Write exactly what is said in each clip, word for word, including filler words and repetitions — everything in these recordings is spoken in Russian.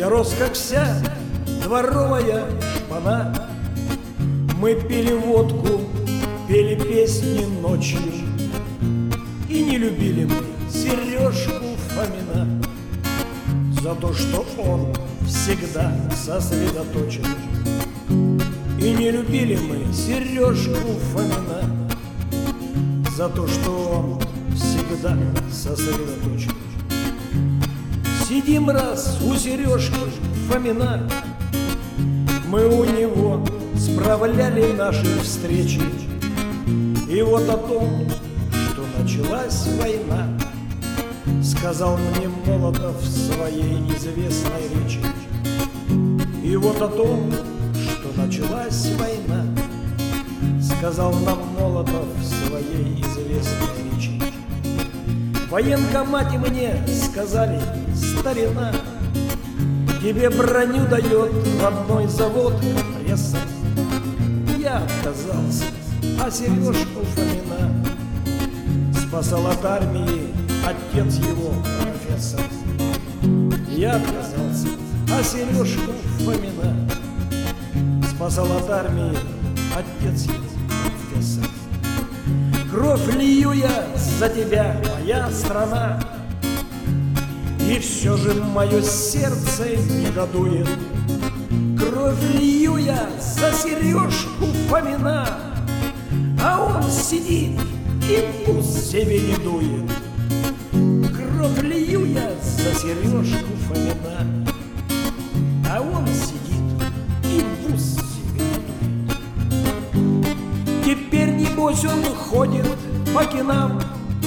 Я рос, как вся дворовая шпана. Мы пили водку, пели песни ночью, и не любили мы Сережку Фомина за то, что он всегда сосредоточен. И не любили мы Сережку Фомина за то, что он всегда сосредоточен. Сидим раз у Сережки Фомина, мы у него справляли наши встречи. И вот о том, что началась война, сказал мне Молотов в своей известной речи. И вот о том, что началась война, сказал нам Молотов в своей известной речи. В военкомате мне сказали: старина, тебе броню дает родной завод компрессор. Я отказался, а Сережку Фомина спасал от армии отец его профессор. Я отказался, а Сережку Фомина спасал от армии отец его профессор. Кровь лью я за тебя, моя страна, и все же мое сердце негодует. Кровь лью я за Сережку Фомина, а он сидит и пусть себе не дует. Кровь лью я за Сережку Фомина, а он сидит и пусть себе не дует. Теперь небось он ходит по кинам,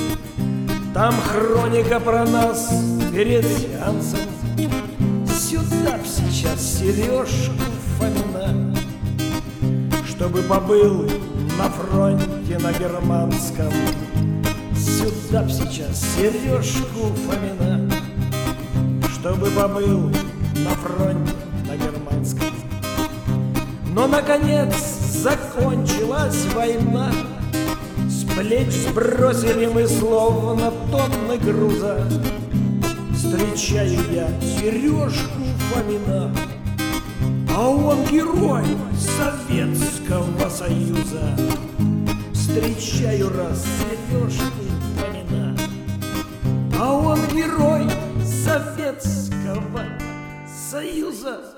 там хроника про нас перед сеансом. Сюда б сейчас Сережку Фомина, чтобы побыл на фронте на германском. Сюда б сейчас Сережку Фомина, чтобы побыл на фронте на германском. Но наконец закончилась война, с плеч сбросили мы словно тонны груза. Встречаю я Сережку Фомина, а он герой Советского Союза. Встречаю раз Сережку Фомина, а он герой Советского Союза.